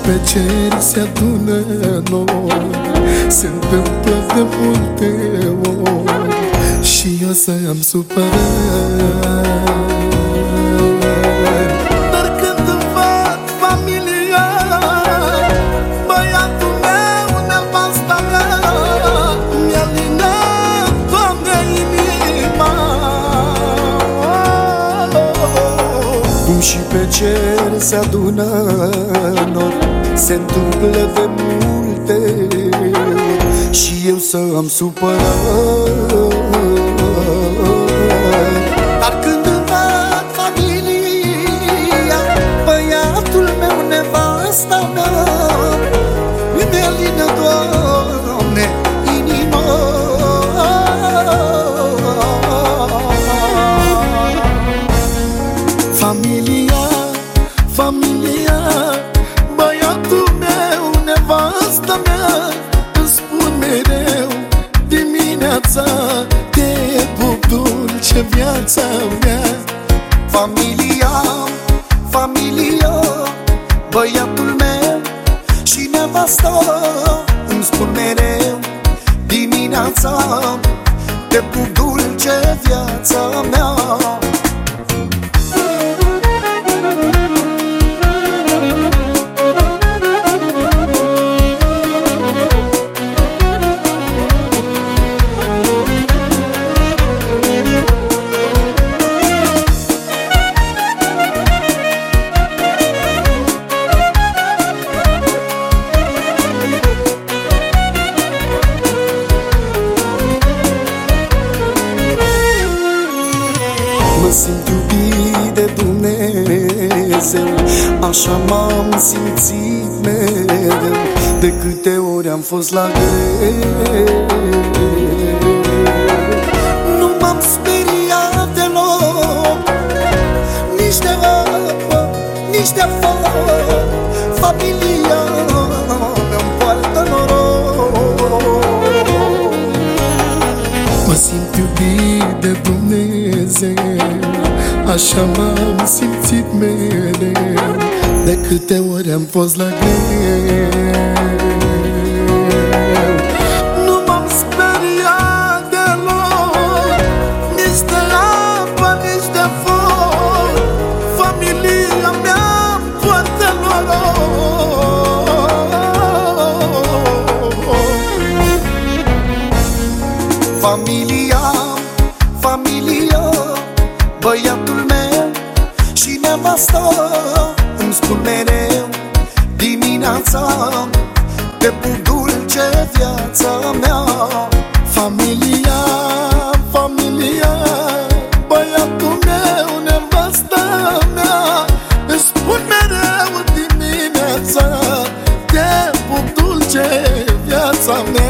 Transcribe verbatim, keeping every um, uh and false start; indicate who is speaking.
Speaker 1: pe cer se adună nori, se întâmplă de multe ori și eu să am supărări. Dar când îmi văd familia, băiatul meu, nevasta mea, mi-alină, Doamne, inima. Cum și pe cer se adună nori, se întâmplă de multe ori și eu să am supărări. Dar când îmi văd familia, băiatul meu, nevasta mea, îmi alină, Doamne, inima. Familia, familia, băiatul meu, nevasta mea, îmi spun mereu dimineața: te pup dulce, viața mea. Familia, familia, băiatul meu și nevasta îmi spun mereu dimineața: te pup dulce, viața mea. Mă simt iubit de Dumnezeu, așa m-am simțit mereu, de câte ori am fost la greu. Nu m-am speriat deloc, nici de apă, nici de foc. Familia mea-mi poartă noroc. Mă simt iubit de Dumnezeu, așa m-am simțit mereu, de câte ori am fost la greu. Nu m-am speriat deloc, nici de apă, nici de foc. Familia mea-mi poartă noroc. Familia, familia, băiatul meu și nevasta îmi spun mereu dimineața: te pup dulce, viața mea. Familia, familia, băiatul meu, nevasta mea îmi spun mereu dimineața: te pup dulce, viața mea.